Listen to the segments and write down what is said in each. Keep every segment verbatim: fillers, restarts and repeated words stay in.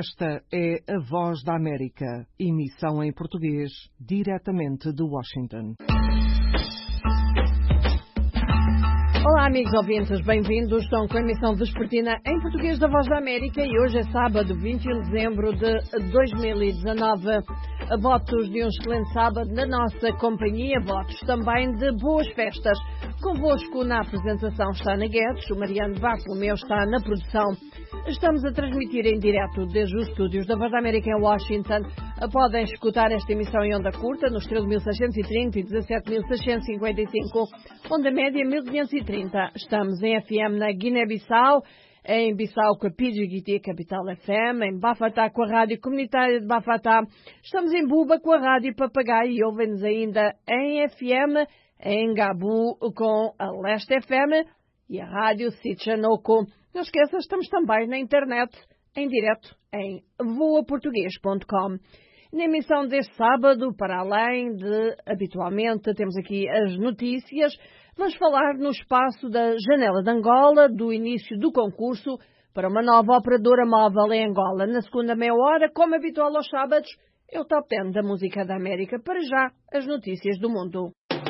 Esta é a Voz da América, emissão em português, diretamente de Washington. Olá, amigos ouvintes, bem-vindos. Estão com a emissão vespertina em português da Voz da América e hoje é sábado, vinte e um de dezembro de dois mil e dezanove. Votos de um excelente sábado na nossa companhia, votos também de boas festas. Convosco na apresentação está Ana Guedes, o Mariano Bartolomeu está na produção. Estamos a transmitir em direto desde os estúdios da Voz da América em Washington. Podem escutar esta emissão em onda curta nos treze mil seiscentos e trinta e dezassete mil seiscentos e cinquenta e cinco, onda média mil quinhentos e trinta. Estamos em F M na Guiné-Bissau, em Bissau com a P G T Capital F M, em Bafatá com a Rádio Comunitária de Bafatá. Estamos em Buba com a Rádio Papagaio e ouvem-nos ainda em F M em Gabu com a Leste F M e a Rádio Sitchanoko. Não esqueça, estamos também na internet, em direto, em voa português ponto com. Na emissão deste sábado, para além de, habitualmente, temos aqui as notícias, vamos falar no espaço da Janela de Angola, do início do concurso para uma nova operadora móvel em Angola. Na segunda meia hora, como habitual aos sábados, é o Top dez da Música da América. Para já, as notícias do mundo.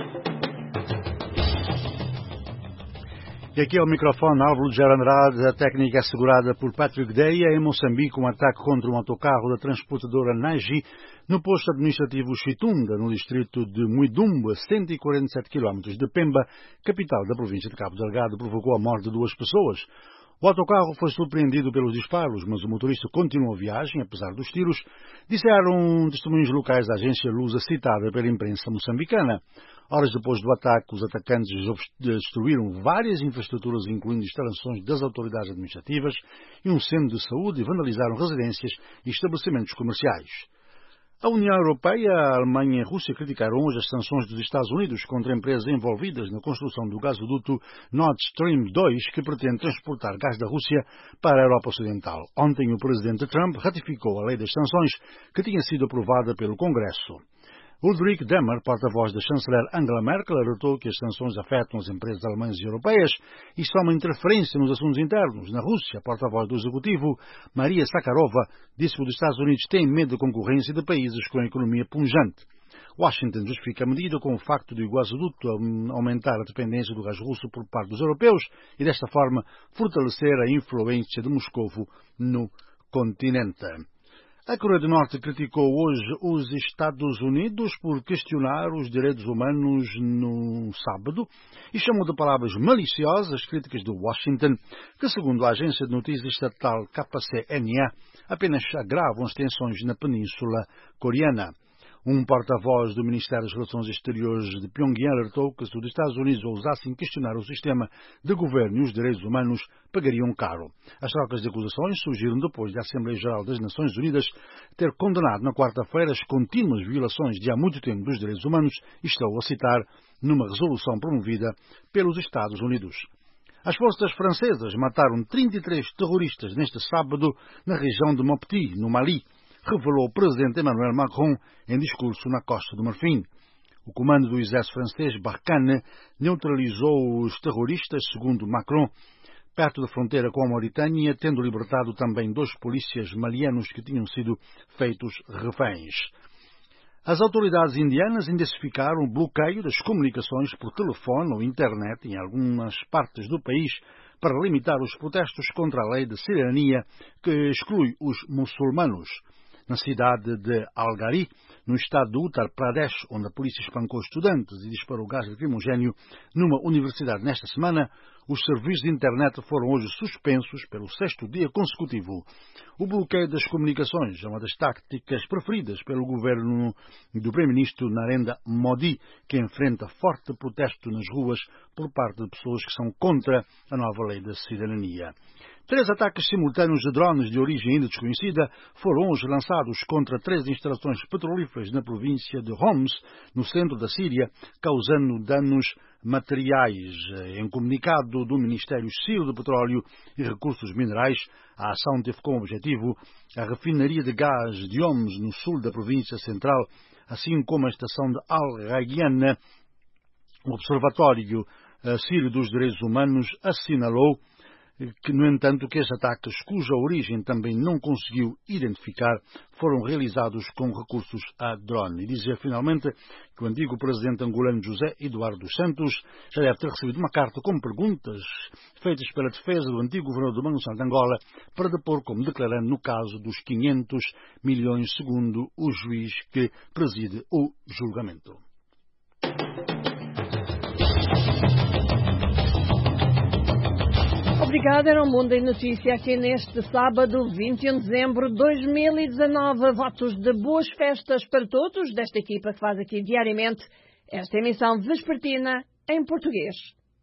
E aqui é o microfone Álvaro de Jair Andrade. A técnica é assegurada por Patrick Deia. Em Moçambique, um ataque contra um autocarro da transportadora Nagi no posto administrativo Chitunda, no distrito de Muidumba, cento e quarenta e sete quilómetros de Pemba, capital da província de Cabo Delgado, provocou a morte de duas pessoas. O autocarro foi surpreendido pelos disparos, mas o motorista continuou a viagem, apesar dos tiros, disseram testemunhos locais da agência Lusa citada pela imprensa moçambicana. Horas depois do ataque, os atacantes destruíram várias infraestruturas, incluindo instalações das autoridades administrativas e um centro de saúde, e vandalizaram residências e estabelecimentos comerciais. A União Europeia, a Alemanha e a Rússia criticaram hoje as sanções dos Estados Unidos contra empresas envolvidas na construção do gasoduto Nord Stream dois, que pretende transportar gás da Rússia para a Europa Ocidental. Ontem, o presidente Trump ratificou a lei das sanções, que tinha sido aprovada pelo Congresso. Ulrich Demmer, porta-voz da chanceler Angela Merkel, alertou que as sanções afetam as empresas alemãs e europeias e são uma interferência nos assuntos internos. Na Rússia, a porta-voz do executivo, Maria Zakharova, disse que os Estados Unidos têm medo da concorrência de países com a economia punjante. Washington justifica a medida com o facto de o gasoduto aumentar a dependência do gás russo por parte dos europeus e, desta forma, fortalecer a influência de Moscovo no continente. A Coreia do Norte criticou hoje os Estados Unidos por questionar os direitos humanos no sábado e chamou de palavras maliciosas as críticas de Washington, que, segundo a agência de notícias estatal K C N A, apenas agravam as tensões na Península Coreana. Um porta-voz do Ministério das Relações Exteriores de Pyongyang alertou que se os Estados Unidos ousassem questionar o sistema de governo e os direitos humanos, pagariam caro. As trocas de acusações surgiram depois da Assembleia Geral das Nações Unidas ter condenado na quarta-feira as contínuas violações de há muito tempo dos direitos humanos, e estou a citar, numa resolução promovida pelos Estados Unidos. As forças francesas mataram trinta e três terroristas neste sábado na região de Mopti, no Mali, revelou o presidente Emmanuel Macron em discurso na Costa do Marfim. O comando do exército francês, Barkhane, neutralizou os terroristas, segundo Macron, perto da fronteira com a Mauritânia, tendo libertado também dois polícias malianos que tinham sido feitos reféns. As autoridades indianas intensificaram o bloqueio das comunicações por telefone ou internet em algumas partes do país para limitar os protestos contra a lei de cidadania que exclui os muçulmanos. Na cidade de Algari, no estado de Uttar Pradesh, onde a polícia espancou estudantes e disparou gás lacrimogéneo numa universidade nesta semana, os serviços de internet foram hoje suspensos pelo sexto dia consecutivo. O bloqueio das comunicações é uma das táticas preferidas pelo governo do primeiro-ministro Narendra Modi, que enfrenta forte protesto nas ruas por parte de pessoas que são contra a nova lei da cidadania. Três ataques simultâneos de drones de origem ainda desconhecida foram hoje lançados contra três instalações petrolíferas na província de Homs, no centro da Síria, causando danos materiais. Em comunicado do Ministério Sírio do Petróleo e Recursos Minerais, a ação teve como objetivo a refinaria de gás de Homs, no sul da província central, assim como a estação de Al-Rayyan. O Observatório Sírio dos Direitos Humanos assinalou que, no entanto, que estes ataques, cuja origem também não conseguiu identificar, foram realizados com recursos a drone. E dizer, finalmente, que o antigo presidente angolano José Eduardo dos Santos já deve ter recebido uma carta com perguntas feitas pela defesa do antigo governador do Banco Central de Angola para depor como declarante no caso dos quinhentos milhões, segundo o juiz que preside o julgamento. Obrigada, era um Mundo em Notícia aqui neste sábado, vinte e um de dezembro de dois mil e dezanove. Votos de boas festas para todos desta equipa que faz aqui diariamente esta emissão vespertina em português.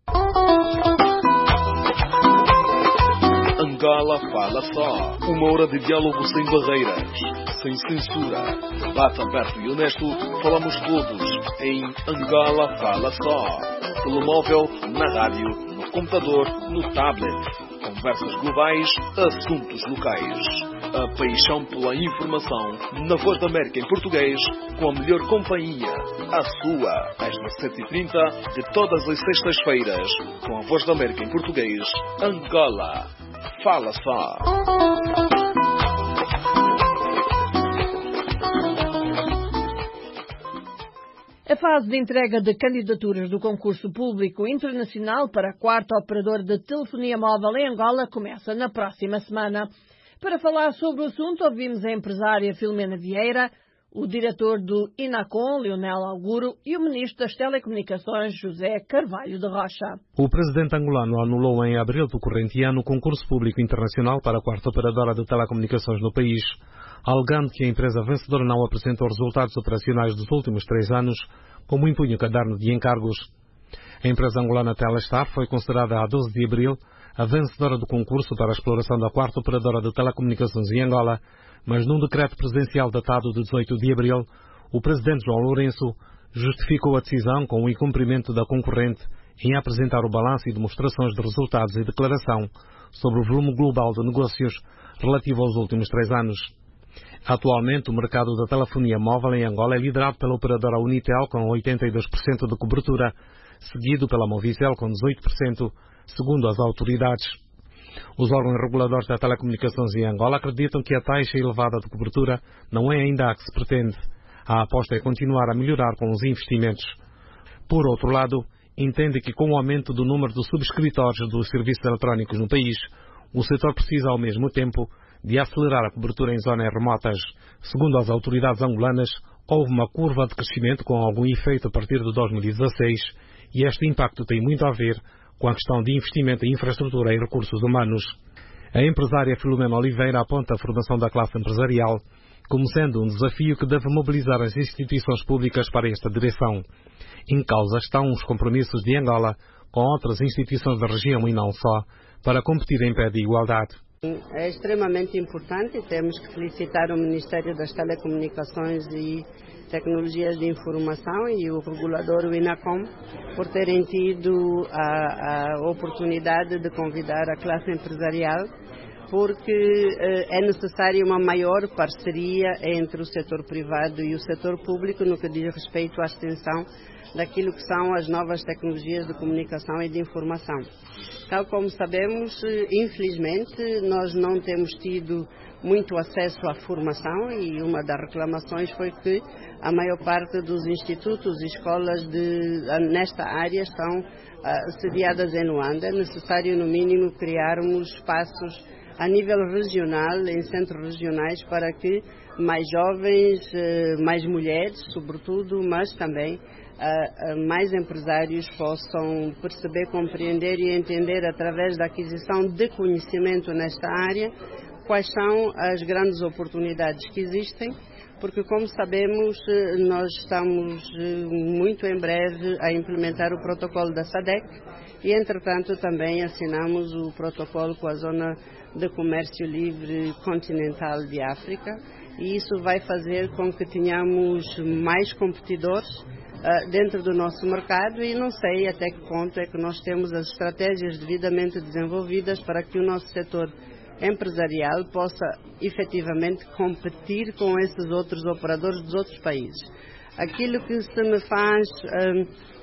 Angola Fala Só. Uma hora de diálogo sem barreiras, sem censura. Debate aberto e honesto, falamos todos em Angola Fala Só. Telemóvel, na rádio, no computador, no tablet. Conversas globais, assuntos locais. A paixão pela informação, na Voz da América em português, com a melhor companhia, a sua, às dezessete e trinta, de todas as sextas-feiras, com a Voz da América em português, Angola Fala Só. A fase de entrega de candidaturas do concurso público internacional para quarto operador de telefonia móvel em Angola começa na próxima semana. Para falar sobre o assunto, ouvimos a empresária Filomena Vieira, o diretor do INACOM, Leonel Auguro, e o ministro das Telecomunicações, José Carvalho de Rocha. O presidente angolano anulou em abril do corrente ano o concurso público internacional para a quarta operadora de telecomunicações no país, alegando que a empresa vencedora não apresentou resultados operacionais dos últimos três anos, como impunha o caderno de encargos. A empresa angolana Telestar foi considerada a doze de abril a vencedora do concurso para a exploração da quarta operadora de telecomunicações em Angola, mas num decreto presidencial datado de dezoito de abril, o presidente João Lourenço justificou a decisão com o incumprimento da concorrente em apresentar o balanço e demonstrações de resultados e declaração sobre o volume global de negócios relativo aos últimos três anos. Atualmente, o mercado da telefonia móvel em Angola é liderado pela operadora Unitel, com oitenta e dois por cento de cobertura, seguido pela Movicel, com dezoito por cento, segundo as autoridades. Os órgãos reguladores da telecomunicações em Angola acreditam que a taxa elevada de cobertura não é ainda a que se pretende. A aposta é continuar a melhorar com os investimentos. Por outro lado, entende que com o aumento do número de subscritores dos serviços eletrónicos no país, o setor precisa ao mesmo tempo de acelerar a cobertura em zonas remotas. Segundo as autoridades angolanas, houve uma curva de crescimento com algum efeito a partir de dois mil e dezasseis e este impacto tem muito a ver com a questão de investimento em infraestrutura e recursos humanos. A empresária Filomena Oliveira aponta a formação da classe empresarial como sendo um desafio que deve mobilizar as instituições públicas para esta direção. Em causa estão os compromissos de Angola com outras instituições da região e não só, para competir em pé de igualdade. É extremamente importante, temos que felicitar o Ministério das Telecomunicações e Tecnologias de Informação e o regulador, o INACOM, por terem tido a, a oportunidade de convidar a classe empresarial, porque eh, é necessária uma maior parceria entre o setor privado e o setor público no que diz respeito à extensão daquilo que são as novas tecnologias de comunicação e de informação. Tal como sabemos, infelizmente, nós não temos tido muito acesso à formação e uma das reclamações foi que a maior parte dos institutos e escolas de, nesta área estão uh, sediadas em Luanda. É necessário, no mínimo, criarmos espaços a nível regional, em centros regionais, para que mais jovens, uh, mais mulheres, sobretudo, mas também uh, uh, mais empresários possam perceber, compreender e entender, através da aquisição de conhecimento nesta área, quais são as grandes oportunidades que existem, porque, como sabemos, nós estamos muito em breve a implementar o protocolo da SADC e, entretanto, também assinamos o protocolo com a Zona de Comércio Livre Continental de África, e isso vai fazer com que tenhamos mais competidores uh, dentro do nosso mercado, e não sei até que ponto é que nós temos as estratégias devidamente desenvolvidas para que o nosso setor empresarial possa efetivamente competir com esses outros operadores dos outros países. Aquilo que se me faz um,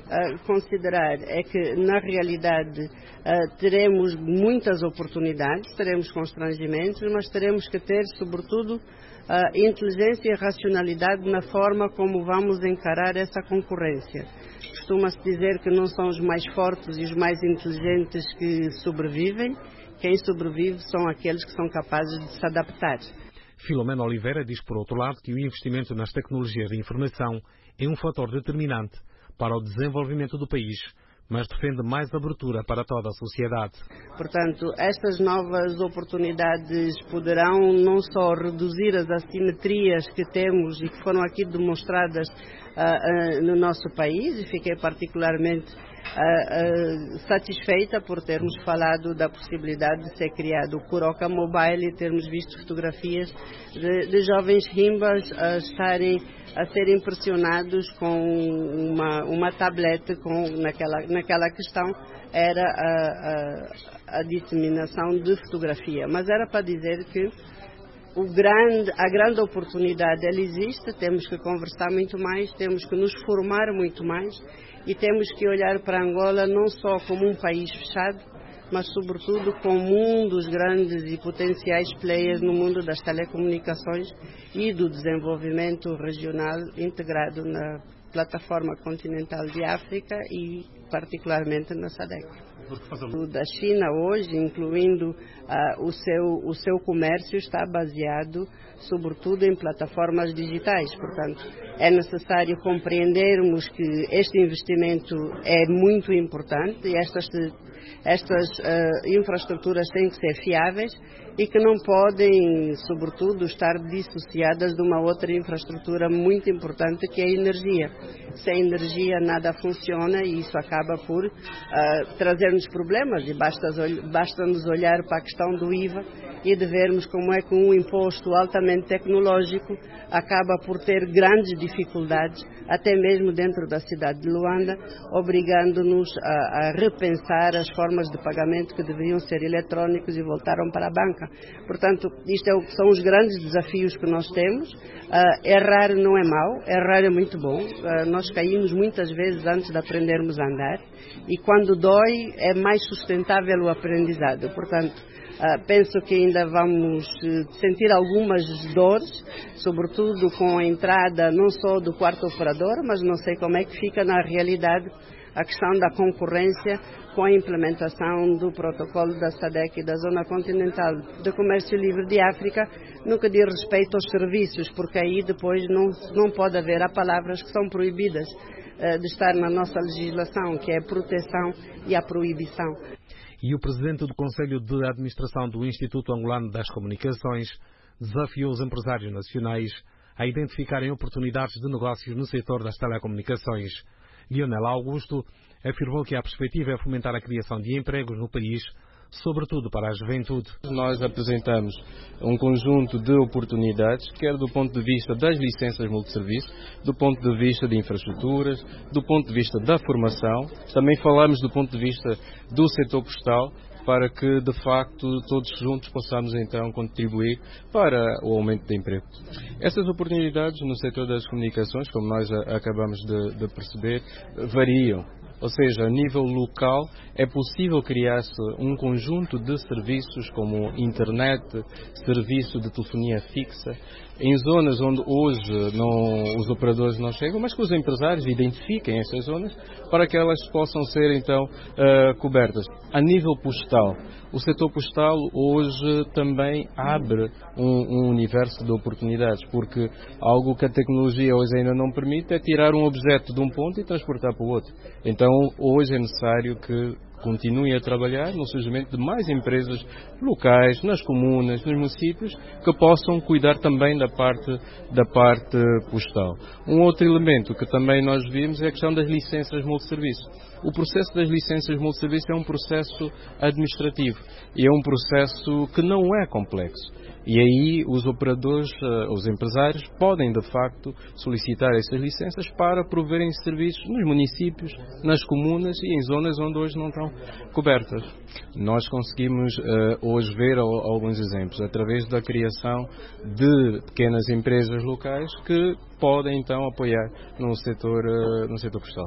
uh, considerar é que, na realidade, uh, teremos muitas oportunidades, teremos constrangimentos, mas teremos que ter, sobretudo, uh, inteligência e racionalidade na forma como vamos encarar essa concorrência. Costuma-se dizer que não são os mais fortes e os mais inteligentes que sobrevivem. Quem sobrevive são aqueles que são capazes de se adaptar. Filomena Oliveira diz, por outro lado, que o investimento nas tecnologias de informação é um fator determinante para o desenvolvimento do país, mas defende mais abertura para toda a sociedade. Portanto, estas novas oportunidades poderão não só reduzir as assimetrias que temos e que foram aqui demonstradas uh, uh, no nosso país, e fiquei particularmente Uh, uh, satisfeita por termos falado da possibilidade de ser criado o Kuroka Mobile e termos visto fotografias de, de jovens rimbas a estarem a ser impressionados com uma, uma tablete com, naquela, naquela questão era a, a, a disseminação de fotografia, mas era para dizer que O grande, a grande oportunidade ela existe, temos que conversar muito mais, temos que nos formar muito mais e temos que olhar para Angola não só como um país fechado, mas sobretudo como um dos grandes e potenciais players no mundo das telecomunicações e do desenvolvimento regional integrado na plataforma continental de África e particularmente na SADC. O da China hoje, incluindo uh, o, seu, o seu comércio, está baseado sobretudo em plataformas digitais. Portanto, é necessário compreendermos que este investimento é muito importante e estas, estas uh, infraestruturas têm que ser fiáveis e que não podem, sobretudo, estar dissociadas de uma outra infraestrutura muito importante que é a energia. Sem energia nada funciona e isso acaba por uh, trazer-nos problemas e basta-nos basta olhar para a questão do I V A e de vermos como é que um imposto altamente tecnológico acaba por ter grandes dificuldades, até mesmo dentro da cidade de Luanda, obrigando-nos a, a repensar as formas de pagamento que deveriam ser eletrónicos e voltaram para a banca. Portanto, isto é, são os grandes desafios que nós temos. Uh, errar não é mau, errar é muito bom. Uh, nós caímos muitas vezes antes de aprendermos a andar e quando dói é mais sustentável o aprendizado. Portanto, uh, penso que ainda vamos uh, sentir algumas dores, sobretudo com a entrada não só do quarto operador, mas não sei como é que fica na realidade a questão da concorrência com a implementação do protocolo da SADC e da Zona Continental de Comércio Livre de África, no que diz respeito aos serviços, porque aí depois não, não pode haver há palavras que são proibidas uh, de estar na nossa legislação, que é a proteção e a proibição. E o presidente do Conselho de Administração do Instituto Angolano das Comunicações desafiou os empresários nacionais a identificarem oportunidades de negócios no setor das telecomunicações. Lionel Augusto afirmou que a perspectiva é fomentar a criação de empregos no país, sobretudo para a juventude. Nós apresentamos um conjunto de oportunidades, quer do ponto de vista das licenças multisserviço, do ponto de vista de infraestruturas, do ponto de vista da formação. Também falamos do ponto de vista do setor postal, para que, de facto, todos juntos possamos, então, contribuir para o aumento de emprego. Essas oportunidades no setor das comunicações, como nós acabamos de, de perceber, variam. Ou seja, a nível local é possível criar-se um conjunto de serviços como internet, serviço de telefonia fixa, em zonas onde hoje não, os operadores não chegam, mas que os empresários identifiquem essas zonas para que elas possam ser então uh, cobertas. A nível postal, o setor postal hoje também abre um, um universo de oportunidades, porque algo que a tecnologia hoje ainda não permite é tirar um objeto de um ponto e transportar para o outro. Então hoje é necessário que continue a trabalhar no surgimento de mais empresas locais, nas comunas, nos municípios, que possam cuidar também da parte, da parte postal. Um outro elemento que também nós vimos é a questão das licenças multisserviço. O processo das licenças multisserviço é um processo administrativo e é um processo que não é complexo. E aí os operadores, os empresários, podem de facto solicitar essas licenças para proverem serviços nos municípios, nas comunas e em zonas onde hoje não estão cobertas. Nós conseguimos uh, hoje ver alguns exemplos através da criação de pequenas empresas locais que podem então apoiar no setor, uh, no setor postal.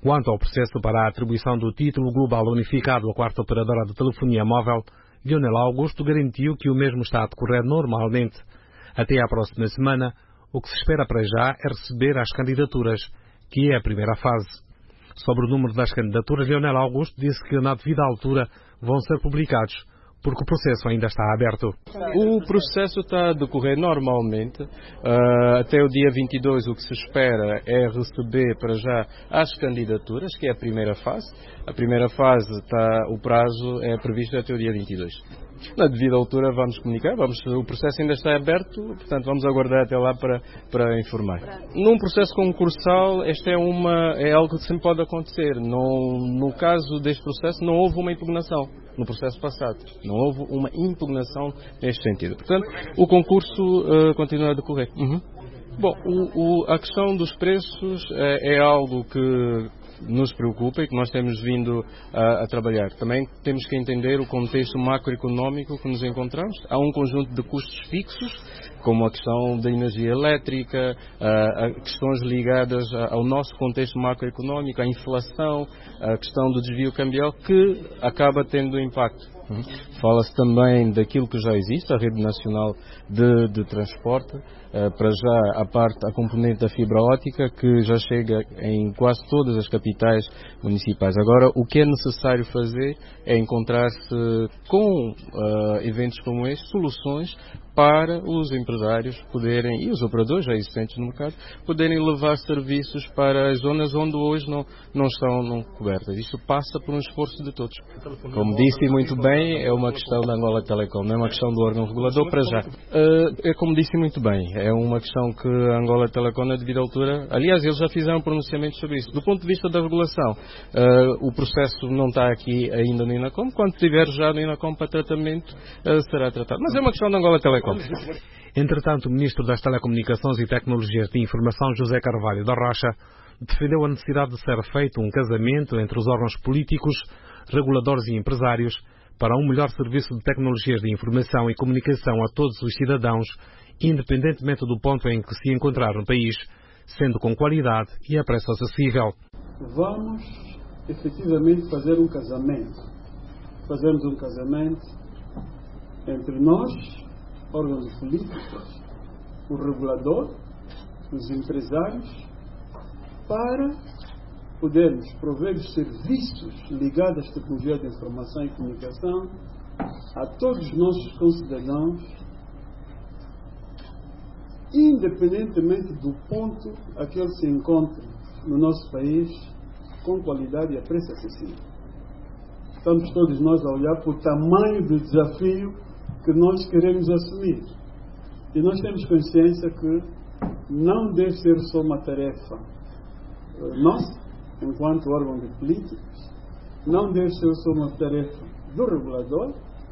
Quanto ao processo para a atribuição do título global unificado à quarta operadora de telefonia móvel, Lionel Augusto garantiu que o mesmo está a decorrer normalmente. Até à próxima semana, o que se espera para já é receber as candidaturas, que é a primeira fase. Sobre o número das candidaturas, Lionel Augusto disse que na devida altura vão ser publicados, porque o processo ainda está aberto. O processo está a decorrer normalmente. Uh, até o dia vinte e dois o que se espera é receber para já as candidaturas, que é a primeira fase. A primeira fase, está, o prazo é previsto até o dia vinte e dois. Na devida altura vamos comunicar, vamos, o processo ainda está aberto, portanto vamos aguardar até lá para, para informar. Num processo concursal, este é, uma, é algo que sempre pode acontecer. No, no caso deste processo não houve uma impugnação. No processo passado, não houve uma impugnação neste sentido. Portanto, o concurso uh, continua a decorrer. Uhum. Bom, o, o, a questão dos preços é, é algo que nos preocupa e que nós temos vindo a, a trabalhar. Também temos que entender o contexto macroeconómico que nos encontramos. Há um conjunto de custos fixos, como a questão da energia elétrica, a, a questões ligadas ao nosso contexto macroeconómico, a inflação, a questão do desvio cambial, que acaba tendo impacto. Fala-se também daquilo que já existe, a rede nacional de, de transporte, uh, para já a parte, a componente da fibra óptica, que já chega em quase todas as capitais municipais. Agora, o que é necessário fazer é encontrar-se com uh, eventos como este, soluções para os empresários poderem, e os operadores já existentes no mercado, poderem levar serviços para as zonas onde hoje não, não estão não cobertas. Isso passa por um esforço de todos. Como disse muito bem, é uma questão da Angola Telecom, não é uma questão do órgão regulador para já. Uh, é como disse muito bem, é uma questão que a Angola Telecom, na devida altura, aliás, eles já fizeram pronunciamentos sobre isso. Do ponto de vista da regulação, uh, o processo não está aqui ainda no INACOM, quando estiver já no INACOM para tratamento, uh, será tratado. Mas é uma questão da Angola Telecom. Entretanto, o Ministro das Telecomunicações e Tecnologias de Informação, José Carvalho da Rocha, defendeu a necessidade de ser feito um casamento entre os órgãos políticos, reguladores e empresários para um melhor serviço de tecnologias de informação e comunicação a todos os cidadãos, independentemente do ponto em que se encontrar no país, sendo com qualidade e a preço acessível. Vamos, efetivamente, fazer um casamento. Fazemos um casamento entre nós, órgãos políticos, o regulador, os empresários, para podermos prover os serviços ligados às tecnologias de informação e comunicação a todos os nossos concidadãos, independentemente do ponto a que ele se encontre no nosso país, com qualidade e a preço acessível. Estamos todos nós a olhar para o tamanho do desafio que nós queremos assumir. E nós temos consciência que não deve ser só uma tarefa nossa, enquanto órgão de políticos, não deve ser só uma tarefa do regulador,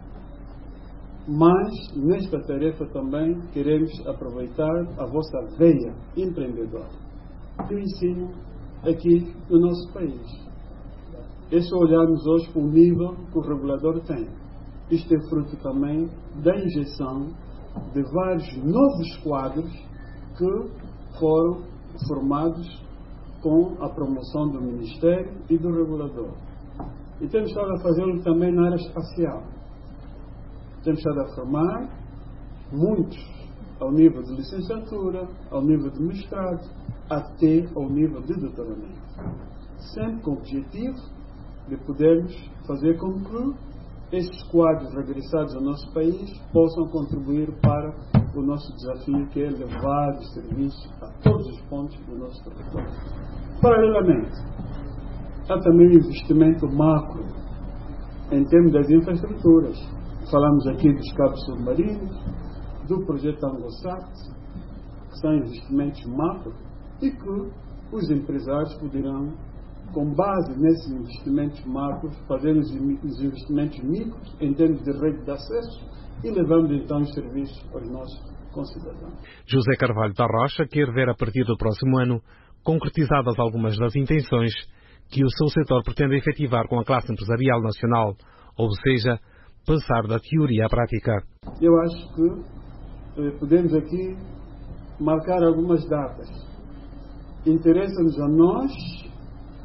mas nesta tarefa também queremos aproveitar a vossa veia empreendedora que o ensino aqui no nosso país. É só olharmos hoje para o nível que o regulador tem. Isto é fruto também da injeção de vários novos quadros que foram formados com a promoção do Ministério e do regulador. E temos estado a fazê-lo também na área espacial. Temos estado a formar muitos ao nível de licenciatura, ao nível de mestrado, até ao nível de doutoramento. Sempre com o objetivo de podermos fazer com que estes quadros regressados ao nosso país possam contribuir para o nosso desafio, que é levar os serviços a todos os pontos do nosso território. Paralelamente, há também um investimento macro em termos das infraestruturas. Falamos aqui dos cabos submarinos, do projeto ANGOSAT, que são investimentos macro e que os empresários poderão, com base nesses investimentos macros, fazer os investimentos micros em termos de rede de acesso e levando então os serviços aos nossos concidadãos. José Carvalho da Rocha quer ver a partir do próximo ano concretizadas algumas das intenções que o seu setor pretende efetivar com a classe empresarial nacional, ou seja, passar da teoria à prática. Eu acho que eh, podemos aqui marcar algumas datas. Interessa-nos a nós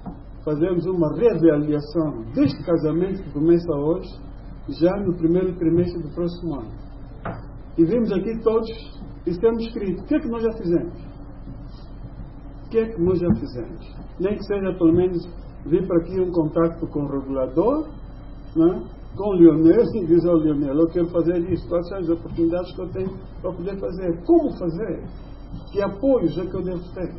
fazermos uma reavaliação deste casamento que começa hoje, já no primeiro trimestre do próximo ano. E vimos aqui todos e temos escrito: o que é que nós já fizemos? O que é que nós já fizemos? Nem que seja pelo menos vir para aqui um contacto com o regulador, né? Com o Lionel, e diz ao Lionel: eu quero fazer isso, quais são as oportunidades que eu tenho para poder fazer? Como fazer? Que apoios é que eu devo ter?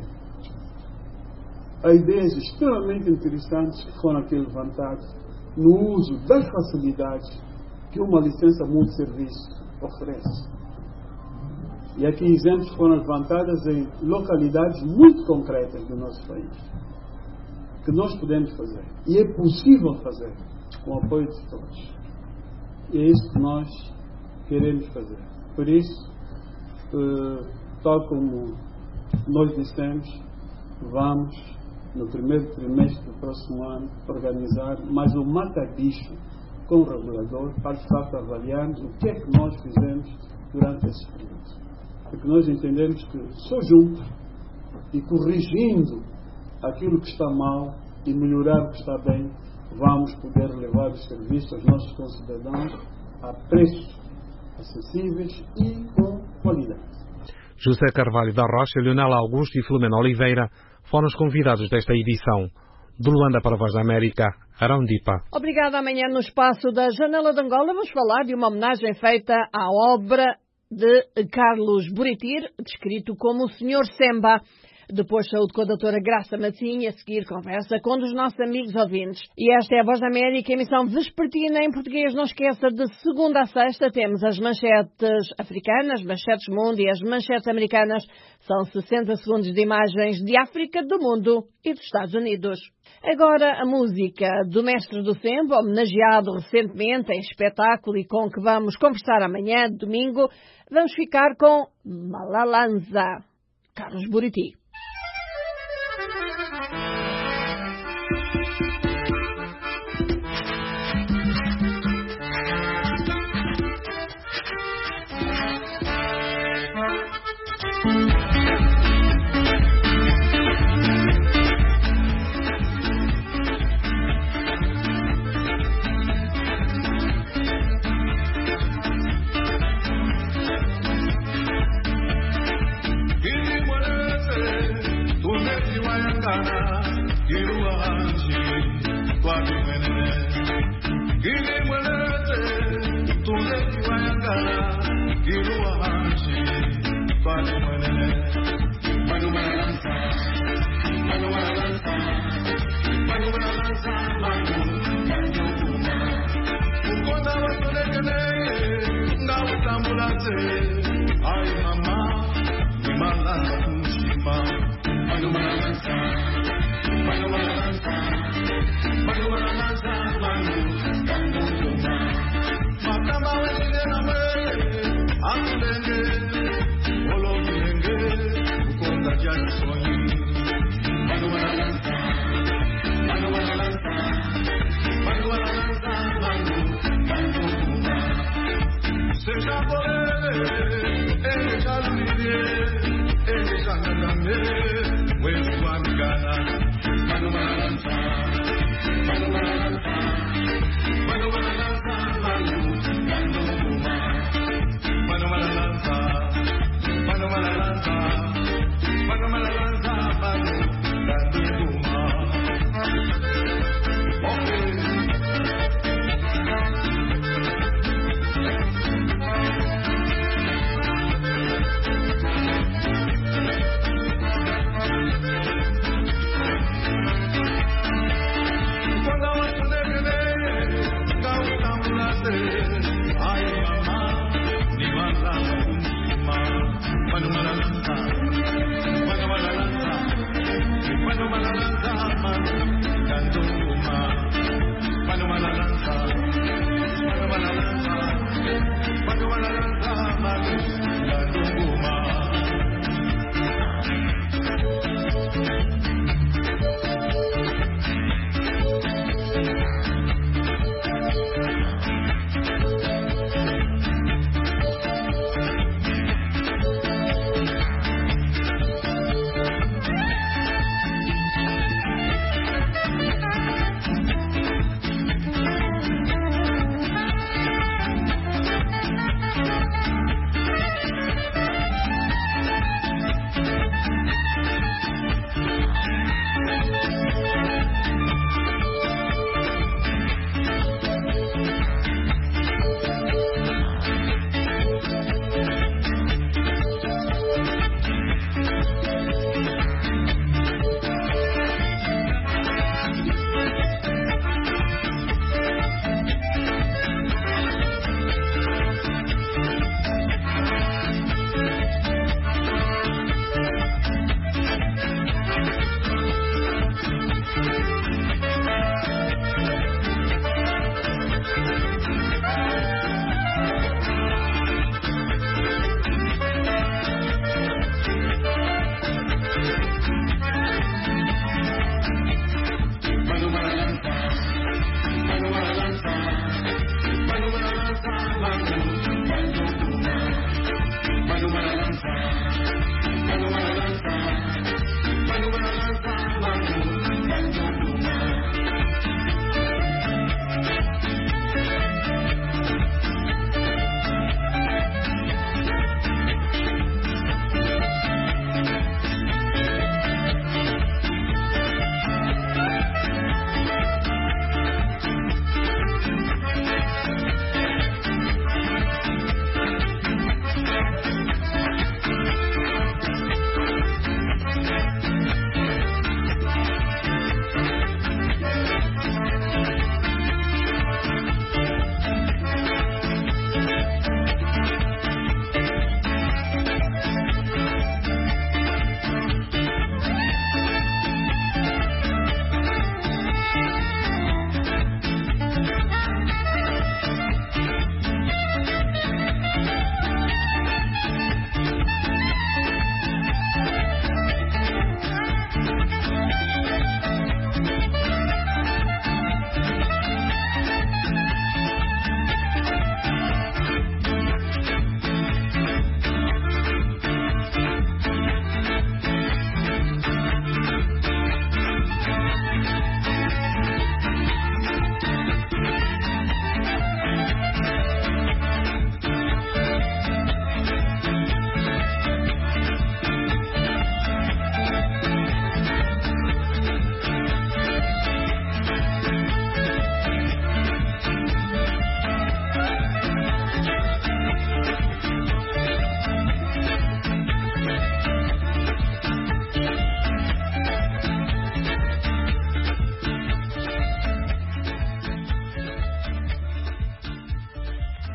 Há ideias extremamente interessantes que foram aqui levantadas no uso das facilidades que uma licença multisserviço oferece. E aqui exemplos foram levantados em localidades muito concretas do nosso país, que nós podemos fazer. E é possível fazer, com o apoio de todos. E é isso que nós queremos fazer. Por isso, eh, tal como nós dissemos, vamos, no primeiro trimestre do próximo ano, organizar mais um mata-bicho com o regulador para, de facto, avaliarmos o que é que nós fizemos durante esse período. Porque nós entendemos que só juntos e corrigindo aquilo que está mal e melhorar o que está bem, vamos poder levar os serviços aos nossos concidadãos a preços acessíveis e com qualidade. José Carvalho da Rocha, Leonel Augusto e Filomena Oliveira foram os convidados desta edição. De Luanda para a Voz da América, Arão Dipa. Obrigada. Amanhã, no espaço da Janela de Angola, vamos falar de uma homenagem feita à obra de Carlos Buritir, descrito como o senhor Semba. Depois saúde com a doutora Graça Matinho, a seguir conversa com um dos nossos amigos ouvintes. E esta é a Voz da América, emissão vespertina em português. Não esqueça, de segunda a sexta temos as manchetes africanas, manchetes mundo e as manchetes americanas. São sessenta segundos de imagens de África, do mundo e dos Estados Unidos. Agora a música do Mestre do Semba, homenageado recentemente em espetáculo e com que vamos conversar amanhã, domingo. Vamos ficar com Malalanza, Carlos Buritir.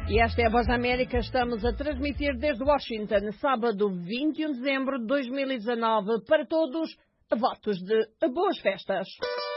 E esta é a Voz da América, estamos a transmitir desde Washington, sábado vinte e um de dezembro de dois mil e dezanove, para todos, votos de boas festas.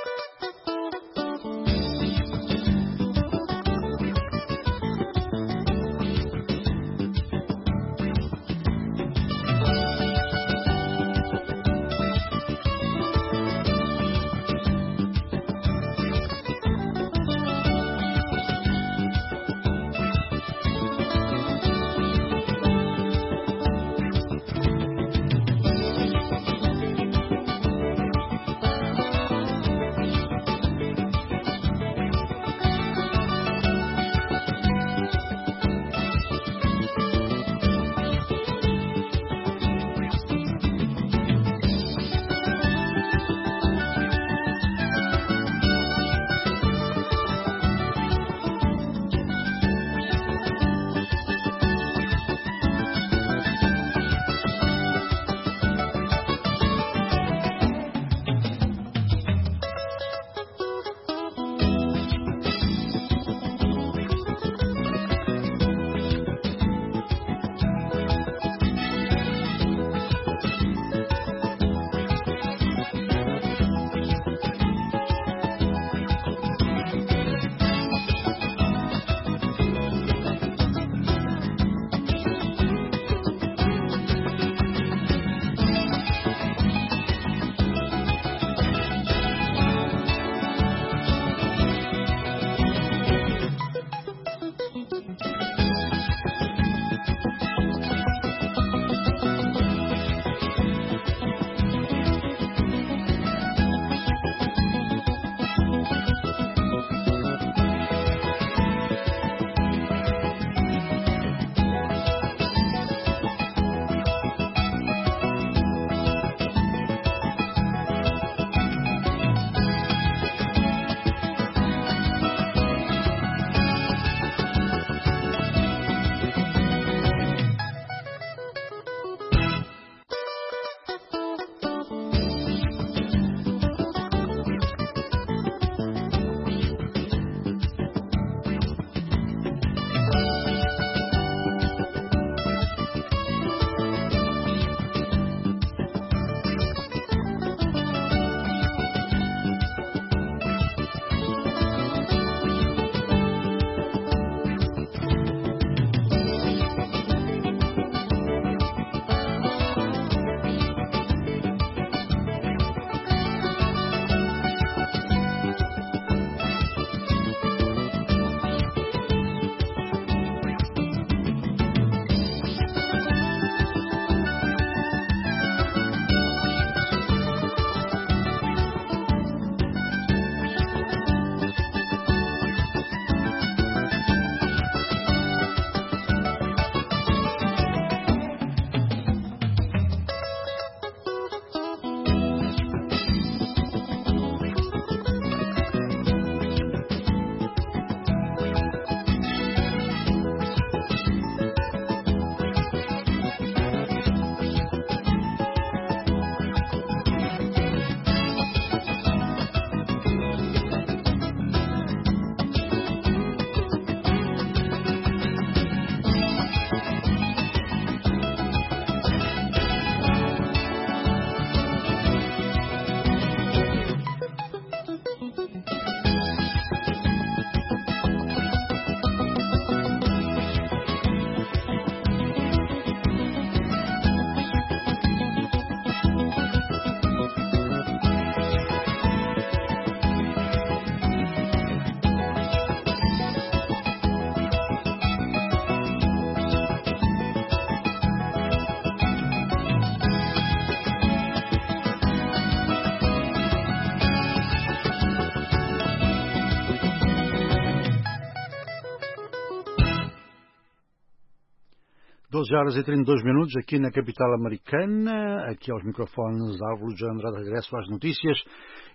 doze horas e trinta e dois minutos aqui na capital americana, aqui aos microfones Álvaro de Andrade, regresso às notícias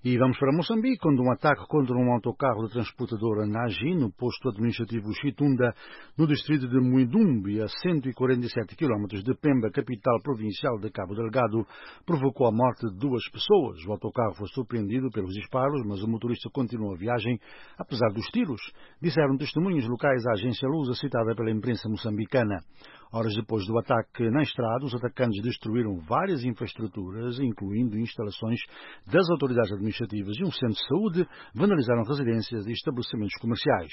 E vamos para Moçambique, quando um ataque contra um autocarro da transportadora Nagi, no posto administrativo Chitunda, no distrito de Muidumbi, a cento e quarenta e sete quilómetros de Pemba, capital provincial de Cabo Delgado, provocou a morte de duas pessoas. O autocarro foi surpreendido pelos disparos, mas o motorista continuou a viagem, apesar dos tiros, disseram testemunhas locais à agência Lusa, citada pela imprensa moçambicana. Horas depois do ataque na estrada, os atacantes destruíram várias infraestruturas, incluindo instalações das autoridades administrativas e um centro de saúde, vandalizaram residências e estabelecimentos comerciais.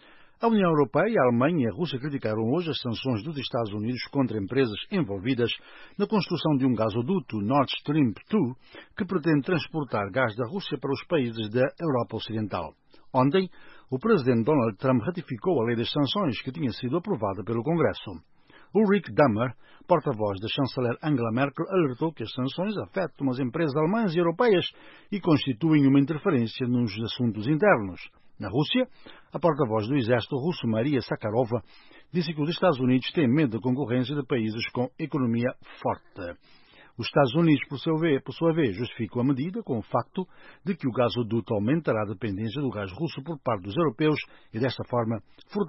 A União Europeia, a Alemanha e a Rússia criticaram hoje as sanções dos Estados Unidos contra empresas envolvidas na construção de um gasoduto Nord Stream dois, que pretende transportar gás da Rússia para os países da Europa Ocidental. Ontem, o presidente Donald Trump ratificou a lei das sanções que tinha sido aprovada pelo Congresso. Ulrich Dammer, porta-voz da chanceler Angela Merkel, alertou que as sanções afetam as empresas alemãs e europeias e constituem uma interferência nos assuntos internos. Na Rússia, a porta-voz do exército russo, Maria Sakharova, disse que os Estados Unidos têm medo da concorrência de países com economia forte. Os Estados Unidos, por sua vez, por sua vez, justificam a medida com o facto de que o gasoduto aumentará a dependência do gás russo por parte dos europeus e, desta forma,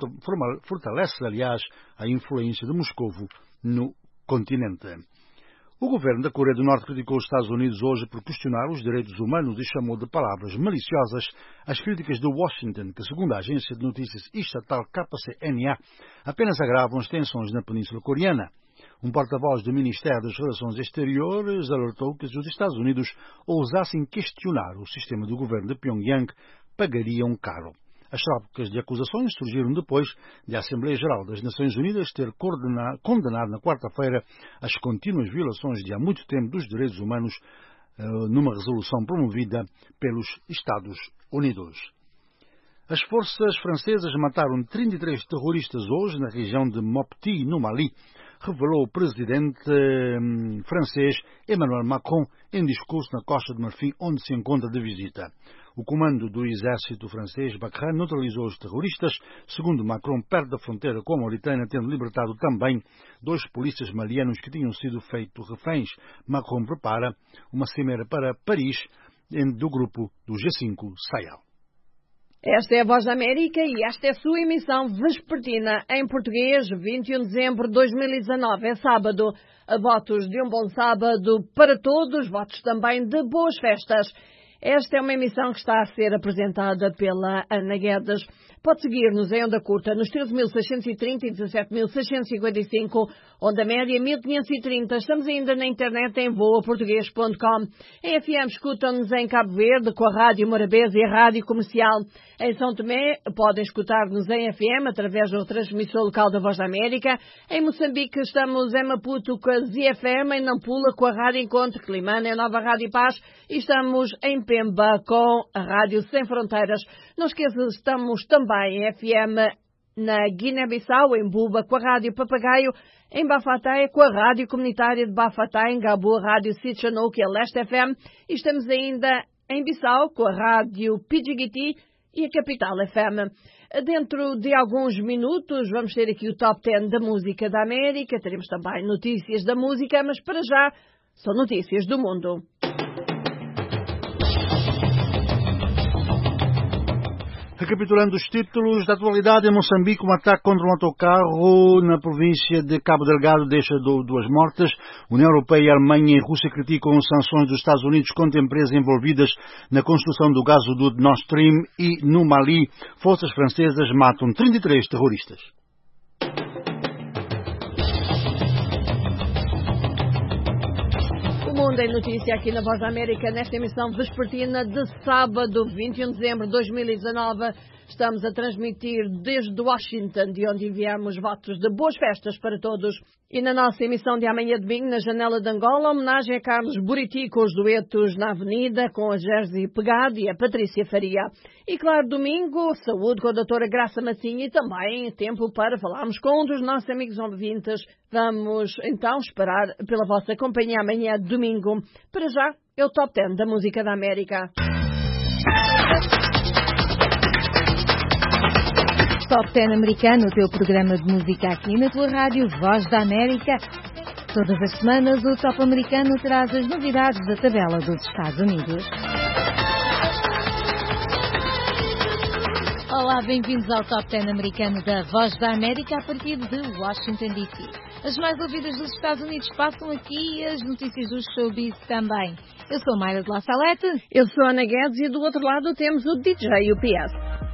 fortalece, aliás, a influência de Moscovo no continente. O governo da Coreia do Norte criticou os Estados Unidos hoje por questionar os direitos humanos e chamou de palavras maliciosas as críticas de Washington, que, segundo a agência de notícias estatal K C N A, apenas agravam as tensões na Península Coreana. Um porta-voz do Ministério das Relações Exteriores alertou que se os Estados Unidos ousassem questionar o sistema do governo de Pyongyang, pagariam caro. As trocas de acusações surgiram depois de a Assembleia Geral das Nações Unidas ter condenado na quarta-feira as contínuas violações de há muito tempo dos direitos humanos numa resolução promovida pelos Estados Unidos. As forças francesas mataram trinta e três terroristas hoje na região de Mopti, no Mali, revelou o presidente hum, francês Emmanuel Macron em discurso na Costa de Marfim, onde se encontra de visita. O comando do exército francês, Barkhane, neutralizou os terroristas, segundo Macron, perto da fronteira com a Mauritânia, tendo libertado também dois polícias malianos que tinham sido feitos reféns. Macron prepara uma cimeira para Paris do grupo do G cinco Sahel. Esta é a Voz da América e esta é a sua emissão vespertina em português, vinte e um de dezembro de dois mil e dezanove, é sábado. Votos de um bom sábado para todos, votos também de boas festas. Esta é uma emissão que está a ser apresentada pela Ana Guedes. Pode seguir-nos em onda curta nos treze mil seiscentos e trinta e dezassete mil seiscentos e cinquenta e cinco, onda média mil quinhentos e trinta. Estamos ainda na internet em voa português ponto com. Em F M escutam-nos em Cabo Verde com a Rádio Morabeza e a Rádio Comercial. Em São Tomé podem escutar-nos em F M através do transmissor local da Voz da América. Em Moçambique estamos em Maputo com a Z F M, em Nampula com a Rádio Encontro, Climana é a Nova Rádio Paz e estamos em Pemba com a Rádio Sem Fronteiras. Não esqueça, estamos também em F M na Guiné-Bissau, em Buba com a Rádio Papagaio, em Bafatá com a Rádio Comunitária de Bafatá, em Gabu a Rádio Sitchanou, que é Leste F M, e estamos ainda em Bissau com a Rádio Pidjigiti e a Capital F M. Dentro de alguns minutos vamos ter aqui o Top dez da Música da América, teremos também notícias da música, mas para já são notícias do mundo. Recapitulando os títulos da atualidade, em Moçambique, um ataque contra um autocarro na província de Cabo Delgado deixa duas mortes. União Europeia, Alemanha e Rússia criticam as sanções dos Estados Unidos contra empresas envolvidas na construção do gasoduto Nord Stream e, no Mali, forças francesas matam trinta e três terroristas. Mundo em Notícia aqui na Voz da América, nesta emissão vespertina de sábado, vinte e um de dezembro de dois mil e dezanove. Estamos a transmitir desde Washington, de onde enviamos votos de boas festas para todos. E na nossa emissão de amanhã de domingo, na Janela de Angola, homenagem a Carlos Buriti com os duetos na Avenida, com a Jersey Pegado e a Patrícia Faria. E claro, domingo, saúde com a doutora Graça Massinha e também tempo para falarmos com um dos nossos amigos ouvintes. Vamos então esperar pela vossa companhia amanhã de domingo. Para já, é o Top dez da Música da América. Top dez americano, o teu programa de música aqui na tua rádio Voz da América. Todas as semanas o Top americano traz as novidades da tabela dos Estados Unidos. Olá, bem-vindos ao Top dez americano da Voz da América a partir de Washington, D C. As mais ouvidas dos Estados Unidos passam aqui e as notícias do showbiz também. Eu sou a Mayra de La Salete. Eu sou a Ana Guedes e do outro lado temos o D J U P S.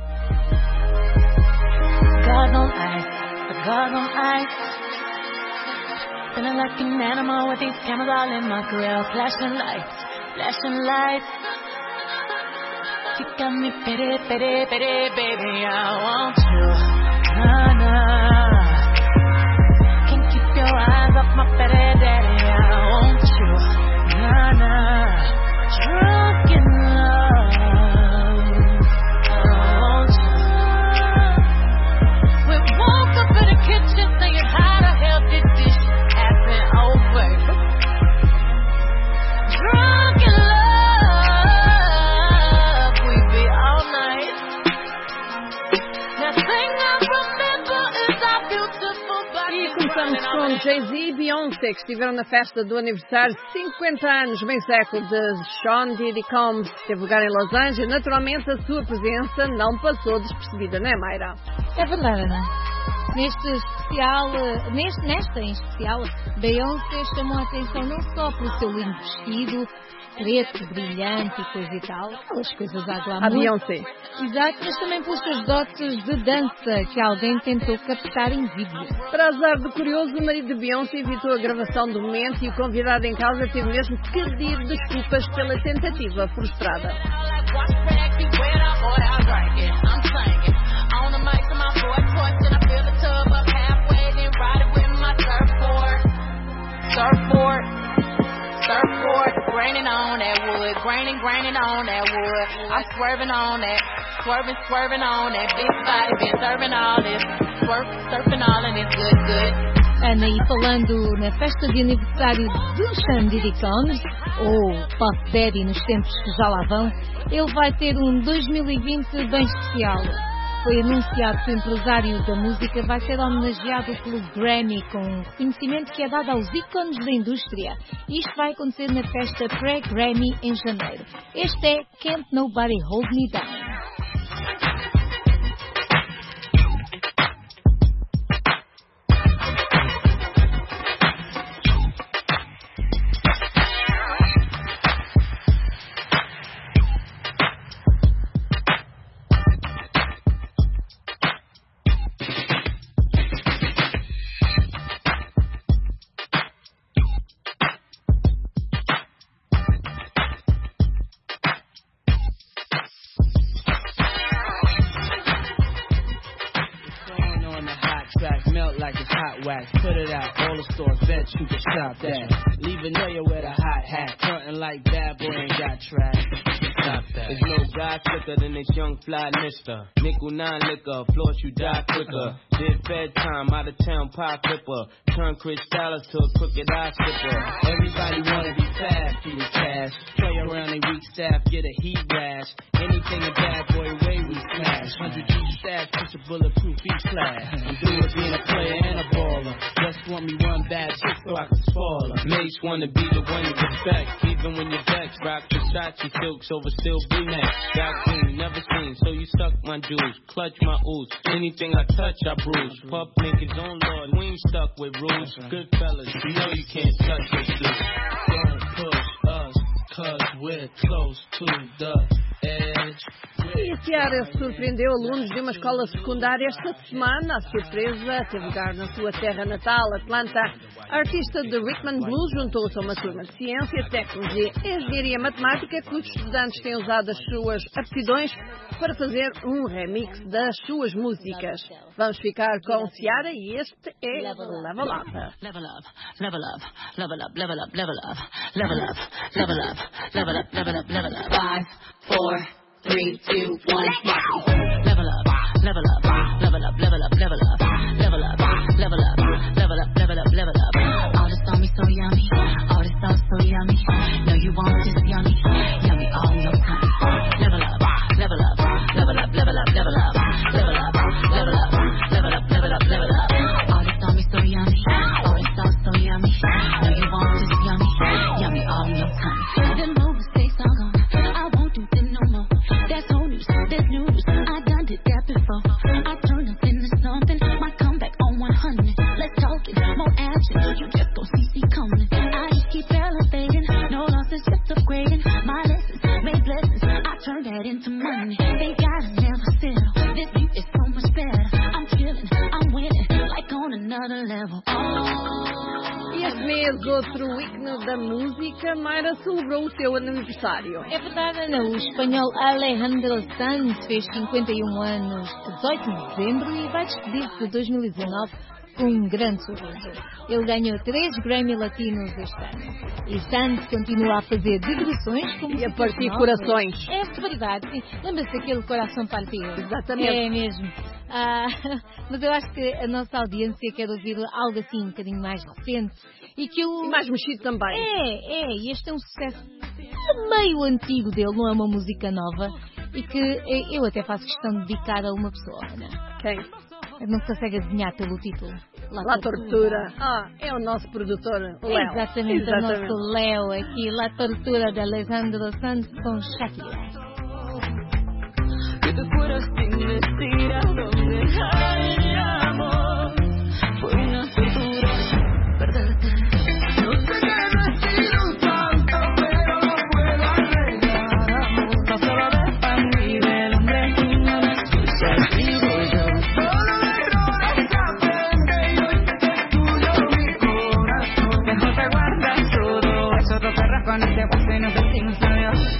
God on ice, God on ice. Feeling like an animal with these cameras all in my grill. Flashing lights, flashing lights. You got me pity, pity, pity, baby, I want you. Nah, nah. Can't keep your eyes off my pity, daddy, I want you. Nah, nah. Drunk in love, I want you. We woke up in the kitchen saying, how the hell did this happen? Oh, baby. Drunk in love. Começamos com Jay-Z e Beyoncé, que estiveram na festa do aniversário de cinquenta anos, bem século, de Sean Diddy Combs, que teve lugar em Los Angeles. Naturalmente, a sua presença não passou despercebida, não é, Mayra? É verdade, Ana. Neste especial, neste, nesta em especial, Beyoncé chamou a atenção não só pelo seu lindo vestido, preto, brilhante e coisa e tal, aquelas coisas à glamour. A Beyoncé. Exato, mas também pelos seus dotes de dança que alguém tentou captar em vídeo. Para azar do curioso, o marido de Beyoncé evitou a gravação do momento e o convidado em causa teve mesmo que pedir desculpas pela tentativa frustrada. Surfboard, surfboard, graining on that wood, graining, graining on that wood. I'm swerving on that, swerving, swerving on that big body, been serving all this, swerve, surfing all and it's good, good. Ana, e falando na festa de aniversário do Sean Diddy Combs, ou Puff Daddy nos tempos que já lá vão, ele vai ter um dois mil e vinte bem especial. Foi anunciado que o empresário da música vai ser homenageado pelo Grammy, com um reconhecimento que é dado aos ícones da indústria. Isto vai acontecer na festa pré-Grammy em janeiro. Este é Can't Nobody Hold Me Down. Put it out, all the stores, bet you can shop that. Leave Vanilla with a hot hat, frontin' like bad boy ain't got track. Stop that. There's no guy slicker than this young fly mister. Nickel nine liquor, floss you die quicker. Did bedtime, out of town pie clipper. Turn Chris Dallas to a crooked eye slipper. Everybody wanna be fast, see the cash. Play around a weak staff, get a heat rash. Anything a bad boy way we smash. Hundred G stash, push a bulletproof beach slash. I'm doing being a player and a baller. Just want me one bad chick so I can spoil her. Mace wanna be the one you respect, even when you're vexed. Rock Versace silks over still V-neck. Got green, never seen, so you suck my jewels. Clutch my ooze, anything I touch I bruise. Pup niggas on Lord, we ain't stuck with rules. Good fellas, you know you can't touch us, dude. Don't push us, cause we're close to the edge. E a Ciara surpreendeu alunos de uma escola secundária esta semana. A surpresa teve lugar na sua terra natal, Atlanta. A artista de Rhythm and Blues juntou-se a uma turma de ciência, tecnologia, engenharia e matemática, cujos estudantes têm usado as suas aptidões para fazer um remix das suas músicas. Vamos ficar com Ciara e este é Level Up. Level up, level up, level up, level up, level up, level up, level up, level up, level up, level up, level up. Five, four, three, two, one, now. Level up, level up, level up, level up, level up, level up, level up, level up, level up, level up. All this on me so yummy, all this stuff so yummy. No, you want this yummy, yummy all your time. Level up, level up, level up, level up, level up, level up, level up, level up, level up, level up. All this on me so yummy, all this stuff so yummy. No, you want this yummy, yummy all your time. The moves say so gone, I won't do them no more. That's old news, that's news. I done did that before. another level. Oh. E este mês, outro ícone da música, Mayra, celebrou o seu aniversário. É verdade, Ana. O espanhol Alejandro Sanz fez cinquenta e um anos, dezoito de dezembro, e vai despedir-se de dois mil e dezanove com um grande sorriso. Ele ganhou três Grammy Latinos este ano. E Sanz continua a fazer digressões como e a partir corações. É verdade, sim. Lembra-se daquele coração partido? Exatamente. É mesmo. Ah, mas eu acho que a nossa audiência quer ouvir algo assim um bocadinho mais recente. E que eu... E mais mexido também. É, é. E este é um sucesso meio antigo dele, não é uma música nova. E que eu até faço questão de dedicar a uma pessoa, Ana. Quem? Não se consegue adivinhar pelo título. La, La Tortura. Tortura. Ah, é o nosso produtor, o Léo. Exatamente, Exatamente, o nosso Léo aqui. La Tortura de Alejandro Sanz com Shakira. Que te fueras sin decir a dónde iríamos. Fue una tortura perderte. No sé qué no he sido tanto, pero no puedo arreglar amor. No se va a ver para mí del hombre que una vez quise, digo yo. Solo de errores aprende y hoy te estudio mi corazón. Mejor te guardas todo eso, te cerras con este guapo y no te decimos adiós.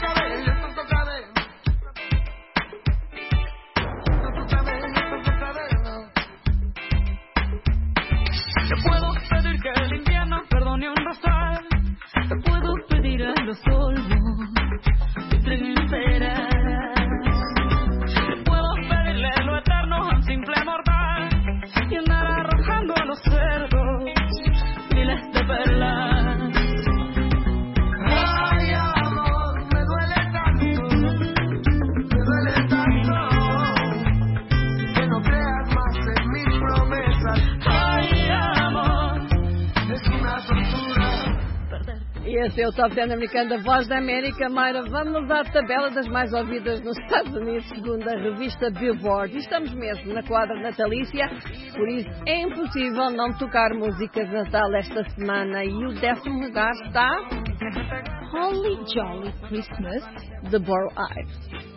Los polvos que entregarás. Puedo pedirle lo eterno a un simple mortal y andar arrojando a los cerdos miles de perlas. Ay, amor, me duele tanto, me duele tanto que no creas más en mis promesas. Ay, amor, es una tortura. E esse é o Top dez americano da Voz da América. Mayra, vamos à tabela das mais ouvidas nos Estados Unidos, segundo a revista Billboard. E estamos mesmo na quadra natalícia, por isso é impossível não tocar música de Natal esta semana. E o décimo lugar está... Holly Jolly Christmas, The Borrow Eyes.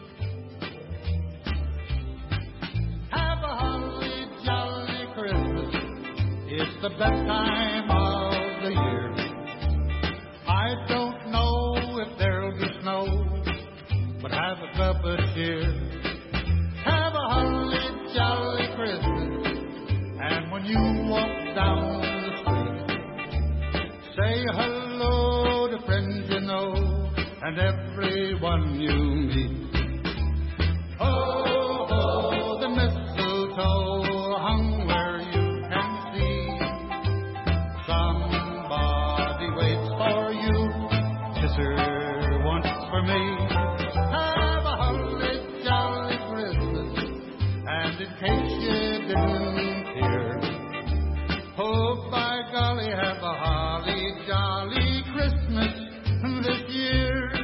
Have a holly jolly Christmas. It's the best time of the year. I don't know if there'll be snow, but have a cup of cheer. Have a holly jolly Christmas, and when you walk down the street, say hello to friends you know and everyone you meet. Oh, oh, the mistletoe hung where you can see. Somebody waits for you. Kiss her once for me. Have a holly jolly Christmas, and in case you didn't hear, oh by golly, have a holly jolly Christmas this year.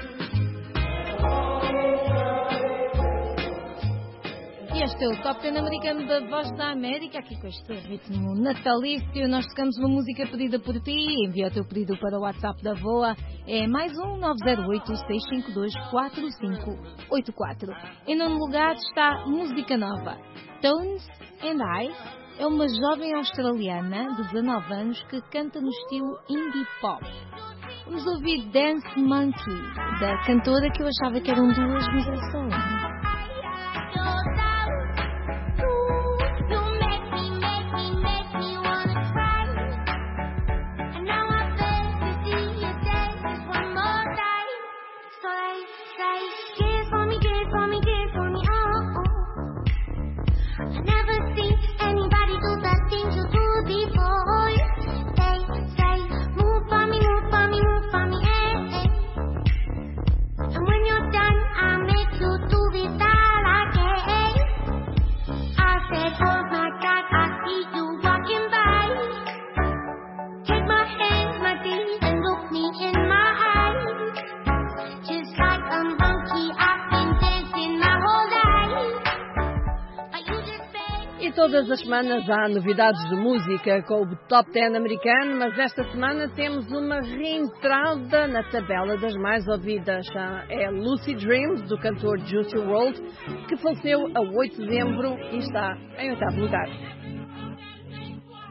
E este é o Top dez americano da Voz da América, aqui com este ritmo natalício. Nós tocamos uma música pedida por ti. Envia o teu pedido para o WhatsApp da V O A. É mais um nove zero oito, seis cinco dois, quatro cinco oito quatro. Em nono lugar está música nova. Tones and I é uma jovem australiana de dezanove anos que canta no estilo indie pop. Vamos ouvir Dance Monkey, da cantora que eu achava que eram duas, mas é só uma. Todas as semanas há novidades de música com o Top dez americano, mas esta semana temos uma reentrada na tabela das mais ouvidas. É Lucid Dreams, do cantor Juicy world, que faleceu a oito de dezembro e está em oitavo lugar.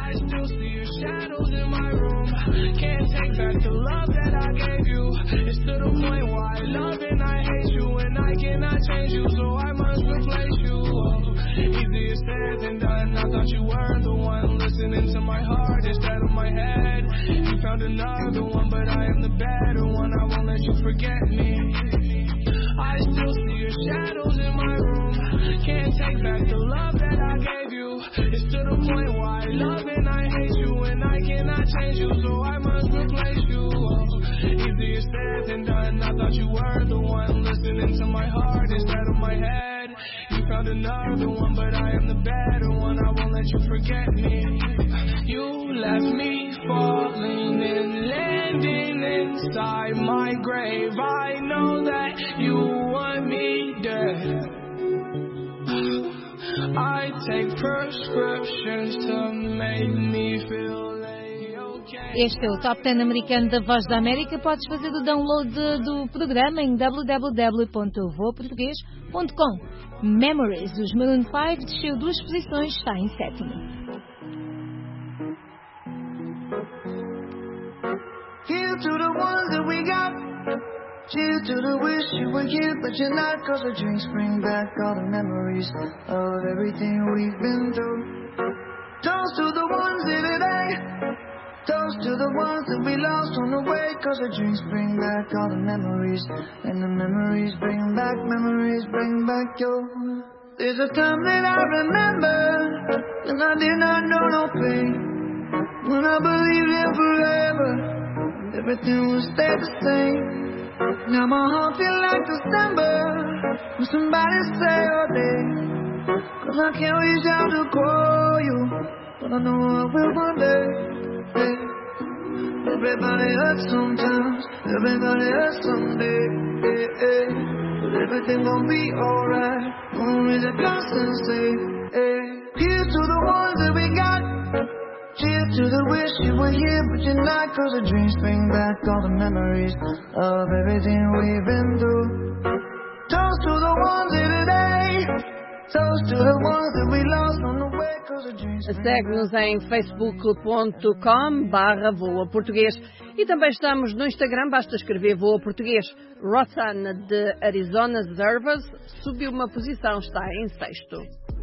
I still see your shadows in my room. Can't take back the love that I gave you. It's to the point where I love and I hate you, and I cannot change you, so I must replace you. Oh, easier said than done. I thought you were the one listening to my heart instead of my head. You found another one, but I am the better one. I won't let you forget me. I still see your shadows in my room. Can't take back the love that I gave you. It's to the point where I love and I hate you, and I cannot change you, so I must replace you. Oh, easier said than done. I thought you were the one listening to my heart instead of my head. You found another one, but I am the better one. I won't let you forget me. You left me falling and landing inside my grave. I know that you want me dead. I take prescriptions to make me feel okay. Este é o Top dez americano da Voz da América. Podes fazer o download do programa em w w w ponto voa português ponto com. Memories, dos Maroon five, desceu duas posições, está em sétimo. Here's to the ones that we got. Cheers to the wish you were here, but you're not. Cause the drinks bring back all the memories of everything we've been through. Toast to the ones here today. Toast to the ones that we lost on the way. Cause the drinks bring back all the memories. And the memories bring back, memories bring back your. There's a time that I remember when I did not know no pain. When I believed in forever, everything would stay the same. Now my heart feel like December when somebody say your day. Cause I can't reach out to call you, but I know I will one day. Hey. Everybody hurts sometimes, everybody hurts someday. Hey, hey. But everything gon' be alright. Gonna raise a glass and say, hey. Here's to the ones that we got. Cheers to the wish you were here, but you're not. Cause the dreams bring back all the memories of everything we've been through. Toast to the ones here today. Toast to the ones that we lost on the way. Cause the dreams bring back. Segue-nos em facebook ponto com barra voa português. E também estamos no Instagram, basta escrever Voa Português. Rosanna de Arizona Zervas subiu uma posição, está em sexto.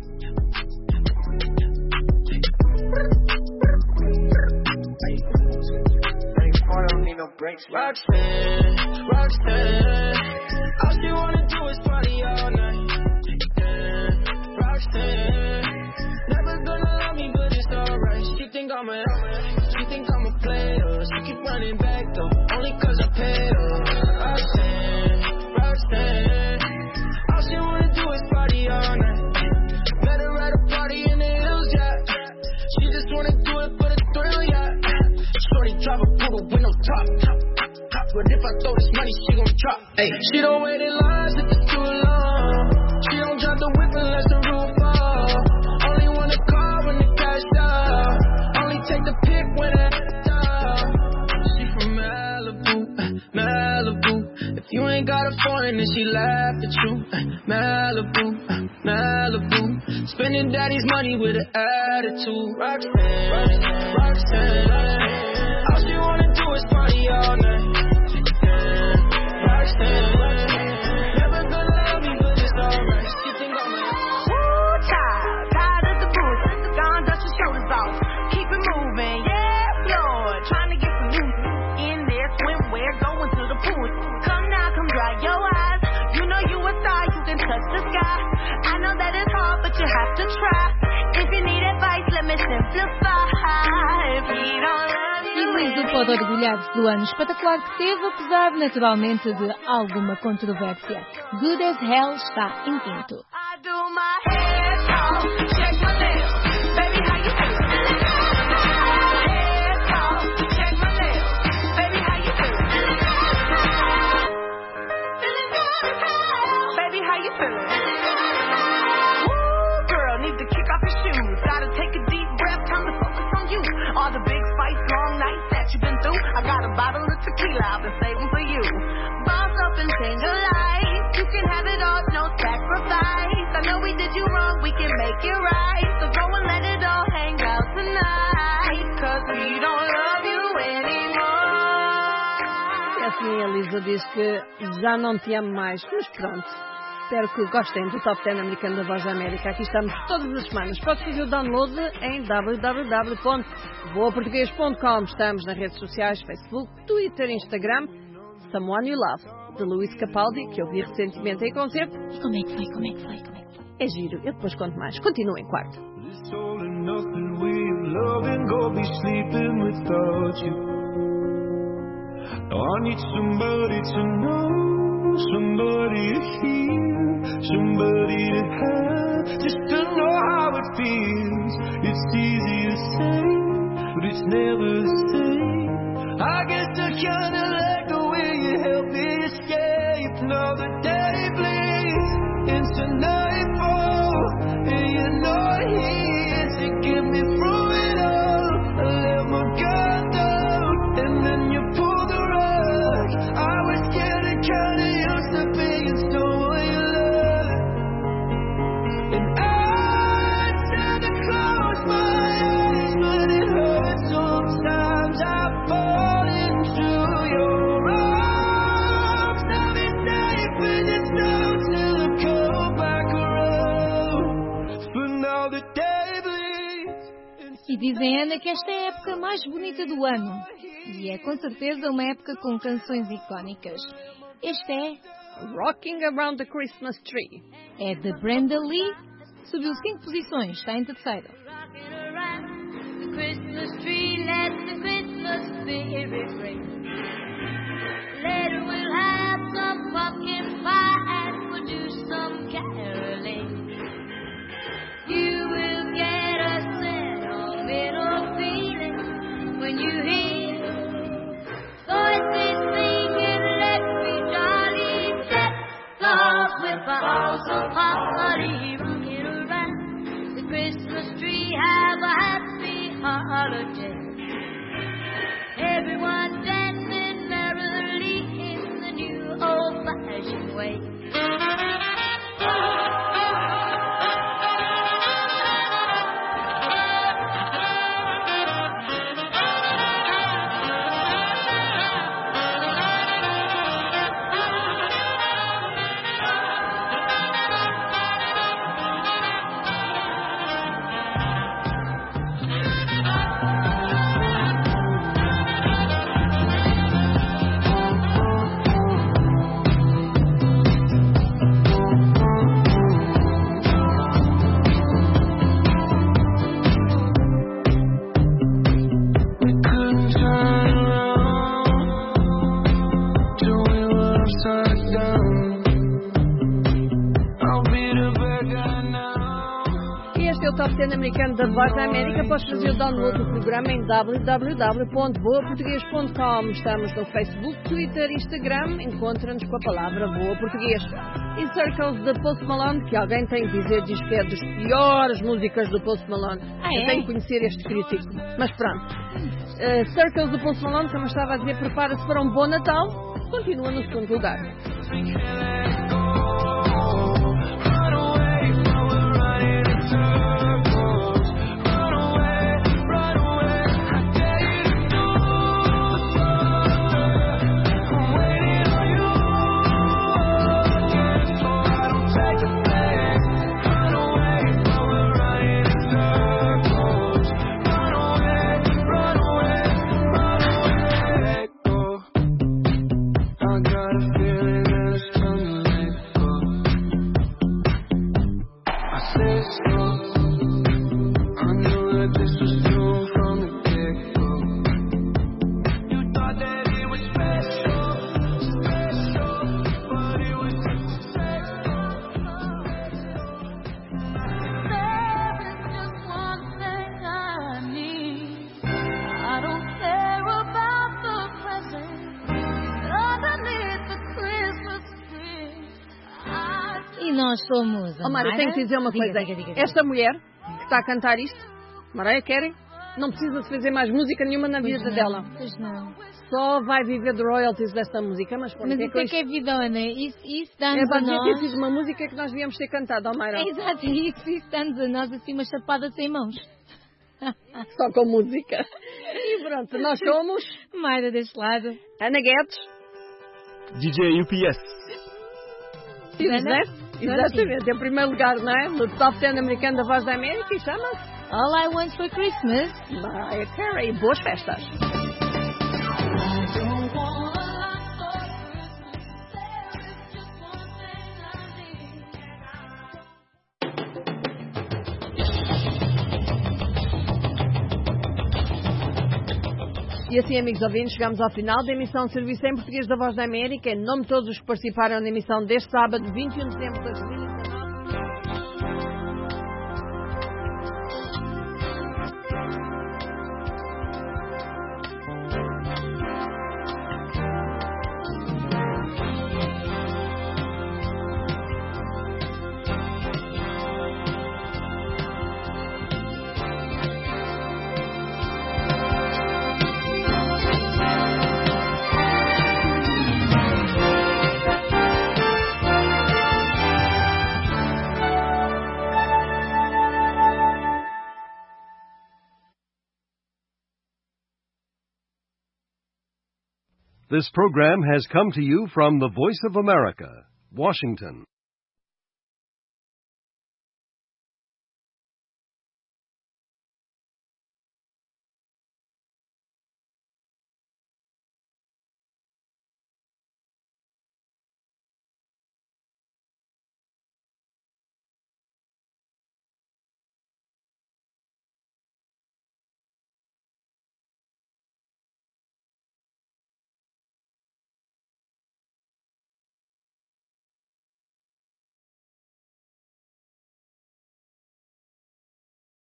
I don't need no breaks. Roxanne, Roxanne, all she wanna do is party all night. Yeah, Roxanne, never gonna love me, but it's alright. She think I'm a, she think I'm a player. She keep running back though, only cause I paid her. Roxanne, Roxanne, all she wanna do is party all night. Met her at a party in the hills, yeah. She just wanna do it for the thrill, yeah. Shorty drive a poodle with no top. But if I throw this money, she gon' drop. Ay, she don't wait in lines if it's too long. She don't drop the whip unless the roof fall. Only wanna call when the cash out. Only take the pic when it's out. She from Malibu, Malibu. If you ain't got a foreign, then she laugh at you. Malibu, Malibu. Spending daddy's money with an attitude. Roxanne, Roxanne. All she wanna do is party all night. Roxanne, never gonna love me, but it's alright. She think I'm a woo child, tired of the booze. Gone, dust your shoulders off. Keep it moving, yeah, Lord. Trying to get some news in there, swimwear, going to the pool. Come now, come dry your eyes. You know you a star, you can touch the sky. I know that it's hard, but you have to try. If you need advice, let me simplify. If you don't E Lindo pode orgulhar-se do ano espetacular que teve, apesar naturalmente de alguma controvérsia. Good as Hell está em quinto. All the big fights, long nights that you've been through. I got a bottle of tequila I've been saving for you. Boss up and change your life. You can have it all, no sacrifice. I know we did you wrong, we can make it right. So go and let it all hang out tonight. Elisa diz que já não te amo mais, mas pronto. Espero que gostem do Top dez americano da Voz da América. Aqui estamos todas as semanas. Pode fazer o download em w w w ponto voa português ponto com. Estamos nas redes sociais, Facebook, Twitter, Instagram. Someone You Love, de Luís Capaldi, que eu vi recentemente em concerto. E como é que foi? Como é que foi? Como é que foi? É giro. Eu depois conto mais. Continuem, quarto. I need somebody to know, somebody to hear, somebody to have, just to know how it feels. It's easy to say, but it's never the same. I guess I kinda like the way you help me escape. Now the day bleeds into nightfall, and you're not here to get me through it all. I let my guard down, and then you pull. I was getting kinda used to being someone you love, and I tend to close my eyes, but it hurts sometimes. I fall into your arms. I'll be safe when it's time to come back around. For now the day bleeds. E dizem, Ana, que esta é a época mais bonita do ano. E é com certeza uma época com canções icónicas. Este é Rocking Around the Christmas Tree. É de Brenda Lee. Subiu cinco posições, está em terceiro. Rocking around the Christmas tree, let the Christmas spirit ring. Later we'll have some pumpkin pie and we'll do some caroling. You will get a sentimental feeling when you hear voices singing, let me jolly, set the heart with boughs of holly, rocking around the Christmas tree, have a happy holiday. Everyone dancing merrily in the new old-fashioned way. Top dez americano da Voz da América. Podes fazer o download do programa em w w w ponto voa português ponto com. Estamos no Facebook, Twitter, Instagram. Encontra-nos com a palavra Voa Português. E Circles de Post Malone, que alguém tem que dizer, diz que é das piores músicas do Post Malone. Ah, Eu é? tenho que conhecer este crítico. Mas pronto. Uh, Circles do Post Malone, como eu estava a dizer, prepara-se para um bom Natal. Continua no segundo lugar. Nós somos a oh, Mara, Mara. tenho que dizer uma diga, coisa. Diga, diga, diga. Esta mulher que está a cantar isto, Mariah Carey, não precisa de fazer mais música nenhuma na vida pois dela. Não, pois não. Só vai viver de royalties desta música. Mas, mas isso é que é vidona. Isso, isso dá-nos é, a nós... É ter sido uma música que nós devíamos ter cantado, oh, Mayra. É, exato, isso, isso dá-nos a nós assim uma chapada sem mãos. Só com música. E pronto, nós somos... Mayra deste lado. Ana Guedes. D J U P S. Exato, exatamente, em primeiro lugar, não é? No top dez americano da Voz da América e chama-se All I Want for Christmas. Mariah Carey. Boas festas. E assim, amigos ouvintes, chegamos ao final da emissão de serviço em português da Voz da América. Em nome de todos os que participaram na emissão deste sábado, vinte e um de dezembro de dois mil e dezanove. This program has come to you from the Voice of America, Washington.